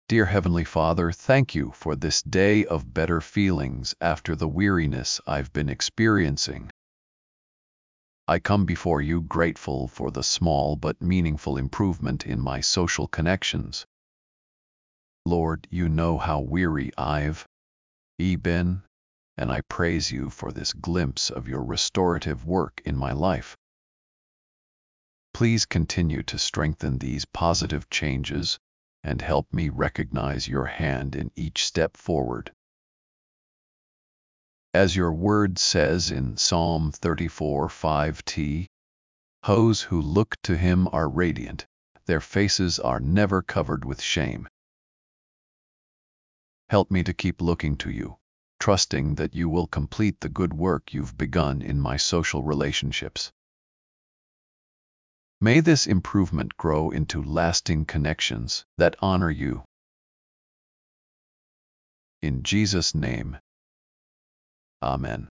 Dear Heavenly Father, thank you for this day of better feelings after the weariness I've been experiencing. I come before you grateful for the small but meaningful improvement in my social connections. Lord, you know how weary I've been, and I praise you for this glimpse of your restorative work in my life. Please continue to strengthen these positive changes and help me recognize your hand in each step forward. As your word says in Psalm 34:5, those who look to him are radiant, their faces are never covered with shame. Help me to keep looking to you, trusting that you will complete the good work you've begun in my social relationships. May this improvement grow into lasting connections that honor you. In Jesus' name, Amen.